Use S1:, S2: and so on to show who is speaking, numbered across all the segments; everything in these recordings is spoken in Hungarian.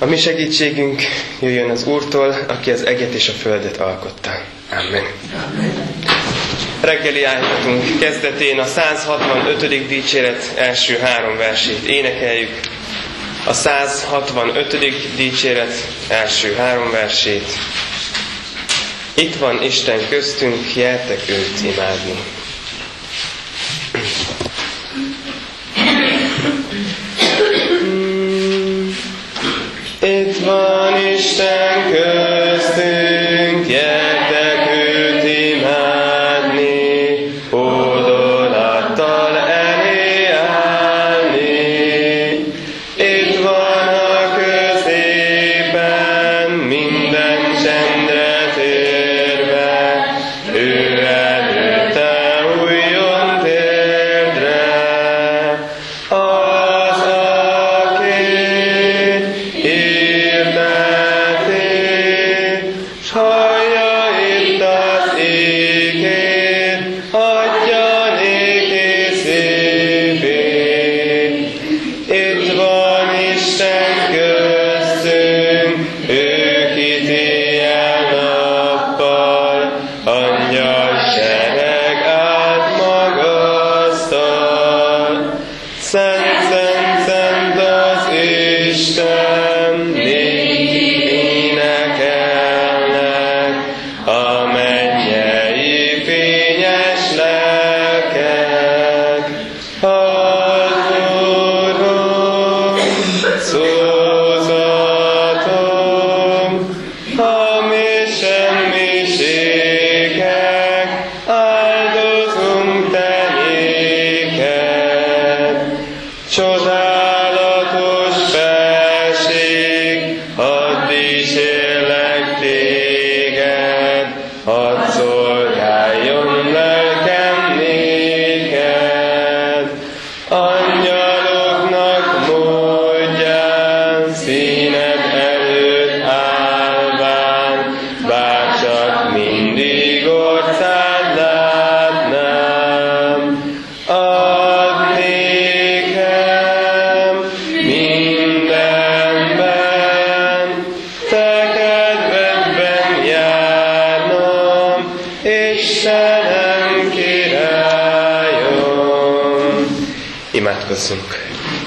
S1: A mi segítségünk jöjjön az Úrtól, aki az eget és a földet alkotta. Amen. Reggeli áhítatunk kezdetén a 165. dicséret első 3 versét énekeljük. A 165. dicséret első 3 versét. Itt van Isten köztünk, gyertek őt imádni. Itt van Isten köztünk, gyertek őt imádni, hódolattal elé állni. Itt van a középen, minden csendre térve, ő előtte újjon térdre. Az, aki imádkozzunk.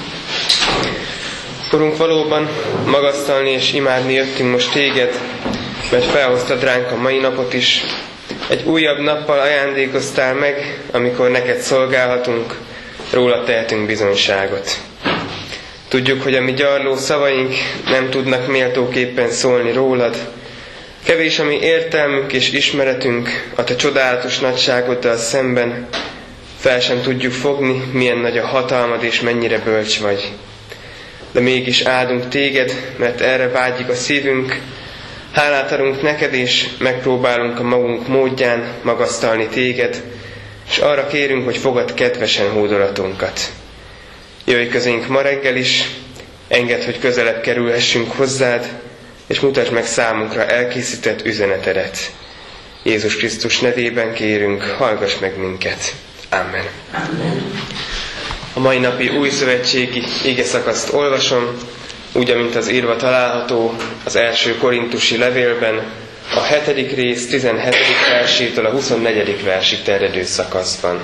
S1: Urunk, valóban magasztalni és imádni jöttünk most téged, mert felhoztad ránk a mai napot is. Egy újabb nappal ajándékoztál meg, amikor neked szolgálhatunk, róla tehetünk bizonyságot. Tudjuk, hogy a mi gyarló szavaink nem tudnak méltóképpen szólni rólad. Kevés a mi értelmünk és ismeretünk a te csodálatos nagyságoddal szemben. Fel sem tudjuk fogni, milyen nagy a hatalmad és mennyire bölcs vagy. De mégis áldunk téged, mert erre vágyik a szívünk. Hálát adunk neked, és megpróbálunk a magunk módján magasztalni téged, és arra kérünk, hogy fogad kedvesen hódolatunkat. Jöjj közénk ma reggel is, engedd, hogy közelebb kerülhessünk hozzád, és mutasd meg számunkra elkészített üzenetedet. Jézus Krisztus nevében kérünk, hallgass meg minket. Amen.
S2: Amen.
S1: A mai napi új szövetségi igeszakaszt olvasom, úgy, amint az írva található az első korintusi levélben, a 7. rész 17. versétől a 24. versig terjedő szakaszban.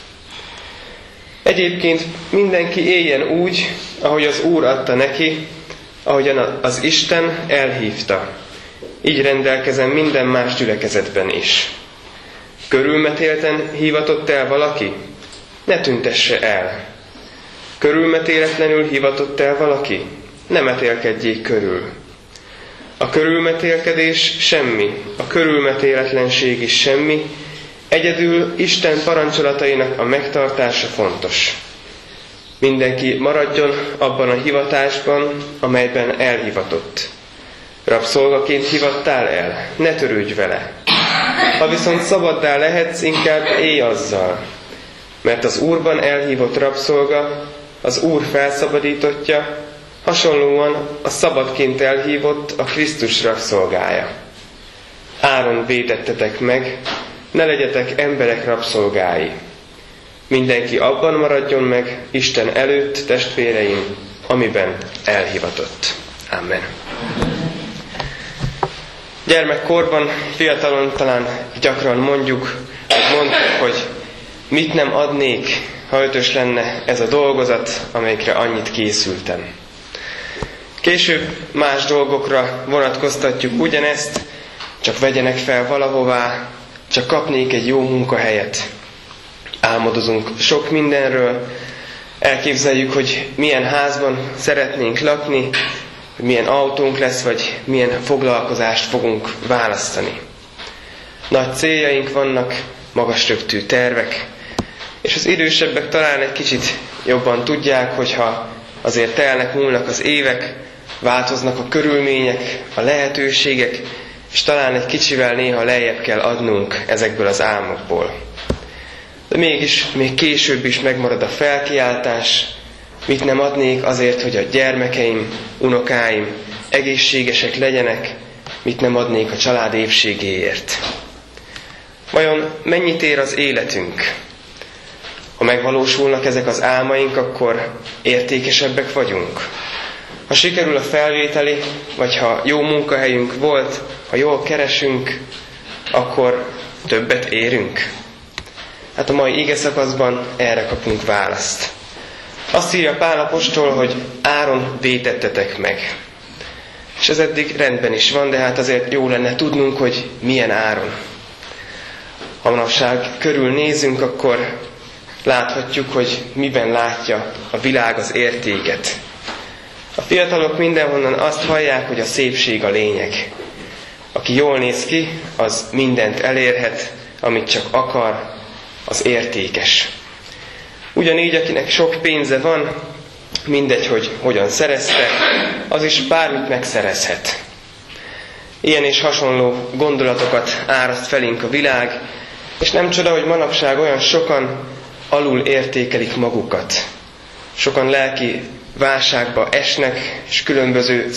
S1: Egyébként mindenki éljen úgy, ahogy az Úr adta neki, ahogyan az Isten elhívta. Így rendelkezem minden más gyülekezetben is. Körülmetélten hivatott el valaki? Ne tüntesse el. Körülmetéletlenül hivatott el valaki? Ne metélkedjék körül. A körülmetélkedés semmi, a körülmetéletlenség is semmi, egyedül Isten parancsolatainak a megtartása fontos. Mindenki maradjon abban a hivatásban, amelyben elhivatott. Rabszolgaként hivattál el, ne törődj vele. Ha viszont szabaddá lehetsz, inkább élj azzal. Mert az Úrban elhívott rabszolga, az Úr felszabadítottja, hasonlóan a szabadként elhívott a Krisztus rabszolgája. Áron védettetek meg, ne legyetek emberek rabszolgái. Mindenki abban maradjon meg, Isten előtt, testvéreim, amiben elhivatott. Amen. Gyermekkorban, fiatalon talán gyakran mondjuk, hogy mit nem adnék, ha 5-ös lenne ez a dolgozat, amelyikre annyit készültem. Később más dolgokra vonatkoztatjuk ugyanezt, csak vegyenek fel valahová, csak kapnék egy jó munkahelyet. Álmodozunk sok mindenről, elképzeljük, hogy milyen házban szeretnénk lakni, hogy milyen autónk lesz, vagy milyen foglalkozást fogunk választani. Nagy céljaink vannak, magas röptű tervek, és az idősebbek talán egy kicsit jobban tudják, hogyha azért telnek, múlnak az évek, változnak a körülmények, a lehetőségek, és talán egy kicsivel néha lejjebb kell adnunk ezekből az álmokból. De mégis, még később is megmarad a felkiáltás, mit nem adnék azért, hogy a gyermekeim, unokáim egészségesek legyenek, mit nem adnék a család épségéért. Vajon mennyit ér az életünk? Ha megvalósulnak ezek az álmaink, akkor értékesebbek vagyunk. Ha sikerül a felvételi, vagy ha jó munkahelyünk volt, ha jól keresünk, akkor többet érünk. Hát a mai igeszakaszban erre kapunk választ. Azt írja Pál apostol, hogy áron vétettetek meg. És ez eddig rendben is van, de hát azért jó lenne tudnunk, hogy milyen áron. Ha manapság körül nézünk, akkor láthatjuk, hogy miben látja a világ az értéket. A fiatalok mindenhonnan azt hallják, hogy a szépség a lényeg. Aki jól néz ki, az mindent elérhet, amit csak akar, az értékes. Ugyanígy, akinek sok pénze van, mindegy, hogy hogyan szerezte, az is bármit megszerezhet. Ilyen és hasonló gondolatokat áraszt felénk a világ, és nem csoda, hogy manapság olyan sokan alul értékelik magukat. Sokan lelki válságba esnek, és különböző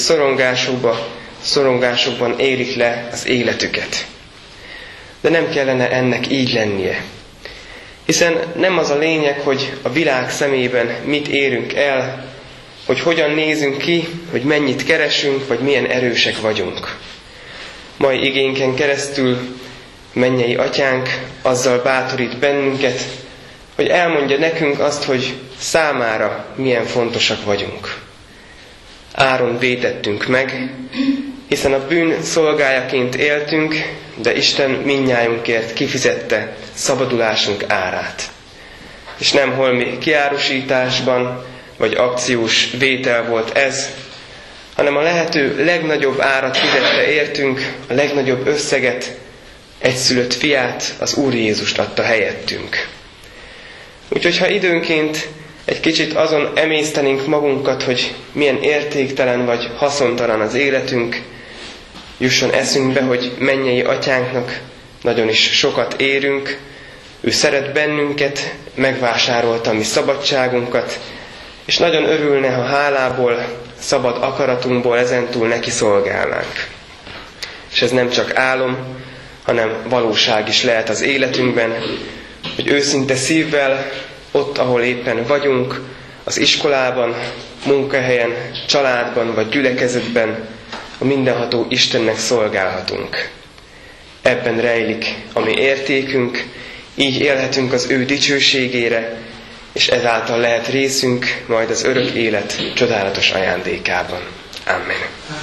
S1: szorongásokban élik le az életüket. De nem kellene ennek így lennie. Hiszen nem az a lényeg, hogy a világ szemében mit érünk el, hogy hogyan nézünk ki, hogy mennyit keresünk, vagy milyen erősek vagyunk. Mai igénken keresztül mennyei atyánk azzal bátorít bennünket, hogy elmondja nekünk azt, hogy számára milyen fontosak vagyunk. Áron vétettünk meg, hiszen a bűn szolgájaként éltünk, de Isten mindnyájunkért kifizette szabadulásunk árát. És nem holmi kiárusításban, vagy akciós vétel volt ez, hanem a lehető legnagyobb árat fizette értünk, a legnagyobb összeget, egyszülött fiát, az Úr Jézust adta helyettünk. Úgyhogy ha időnként egy kicsit azon emésztenénk magunkat, hogy milyen értéktelen vagy haszontalan az életünk, jusson eszünkbe, hogy mennyei atyánknak nagyon is sokat érünk, ő szeret bennünket, megvásárolta mi szabadságunkat, és nagyon örülne, ha hálából, szabad akaratunkból ezentúl neki szolgálnánk. És ez nem csak álom, hanem valóság is lehet az életünkben, hogy őszinte szívvel, ott, ahol éppen vagyunk, az iskolában, munkahelyen, családban vagy gyülekezetben, a mindenható Istennek szolgálhatunk. Ebben rejlik a mi értékünk, így élhetünk az ő dicsőségére, és ezáltal lehet részünk majd az örök élet csodálatos ajándékában. Amen.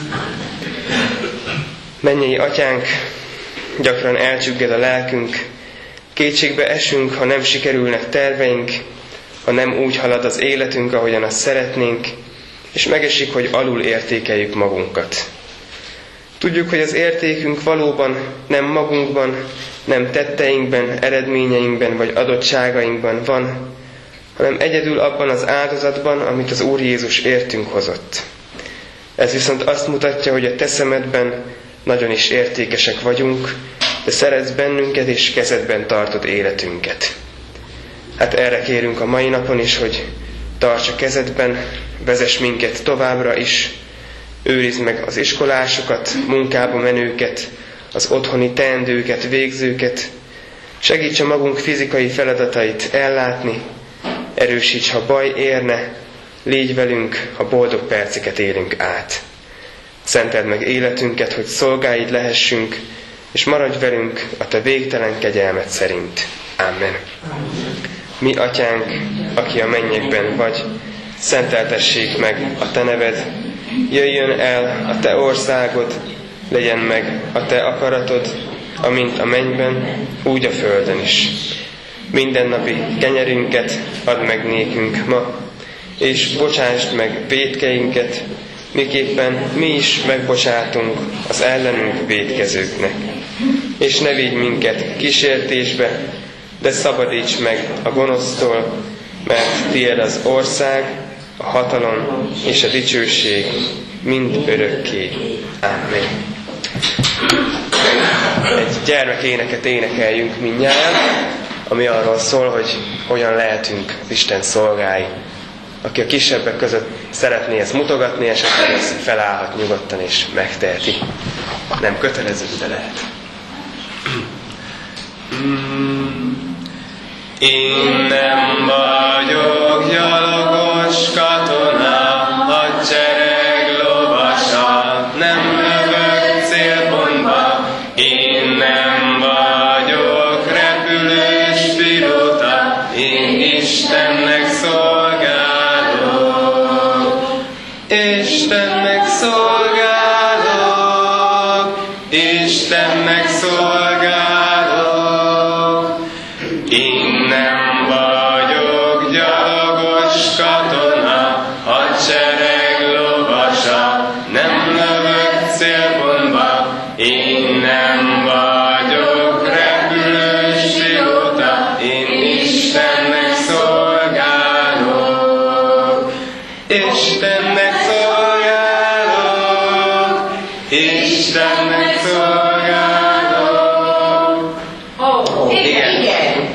S1: Mennyei atyánk, gyakran elcsügged a lelkünk, kétségbe esünk, ha nem sikerülnek terveink, ha nem úgy halad az életünk, ahogyan azt szeretnénk, és megesik, hogy alul értékeljük magunkat. Tudjuk, hogy az értékünk valóban nem magunkban, nem tetteinkben, eredményeinkben vagy adottságainkban van, hanem egyedül abban az áldozatban, amit az Úr Jézus értünk hozott. Ez viszont azt mutatja, hogy a te szemedben nagyon is értékesek vagyunk, de szeretsz bennünket és kezedben tartod életünket. Hát erre kérünk a mai napon is, hogy tarts a kezedben, vezess minket továbbra is, őrizd meg az iskolásokat, munkába menőket, az otthoni teendőket, végzőket, segíts a magunk fizikai feladatait ellátni, erősíts, ha baj érne, légy velünk, ha boldog perceket élünk át. Szenteld meg életünket, hogy szolgáid lehessünk, és maradj velünk a te végtelen kegyelmed szerint. Amen. Mi atyánk, aki a mennyekben vagy, szenteltessék meg a te neved, jöjjön el a te országod, legyen meg a te akaratod, amint a mennyben, úgy a földön is. Mindennapi kenyerünket add meg nékünk ma, és bocsásd meg vétkeinket, miképpen mi is megbocsátunk az ellenünk vétkezőknek. És ne vigy minket kísértésbe, de szabadíts meg a gonosztól, mert tiéd az ország, a hatalom és a dicsőség mind örökké. Amen. Egy gyermekéneket énekeljünk mindnyájan, ami arról szól, hogy hogyan lehetünk Isten szolgái. Aki a kisebbek között szeretné ezt mutogatni, esetleg ez felállhat nyugodtan és megteheti. Nem kötelező, de lehet. Én nem vagyok gyalogos katona, hadsereg lovasa, nem lövök célpontba. Én nem vagyok repülős pilóta, én Istennek szolgálok. Istennek szolgálok, Istennek szolgálok. Én nem vagyok gyalogos katona, hadsereg lovasa, nem lövök célpontba. Én nem vagyok repülős pilóta, én Istennek szolgálok. Istennek szolgálok, Istennek szolgálok. Igen.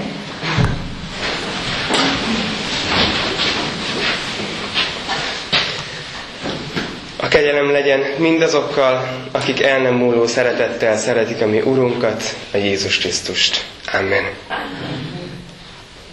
S1: A kegyelem legyen mindazokkal, akik el nem múló szeretettel szeretik a mi Urunkat, a Jézus Krisztust. Amen.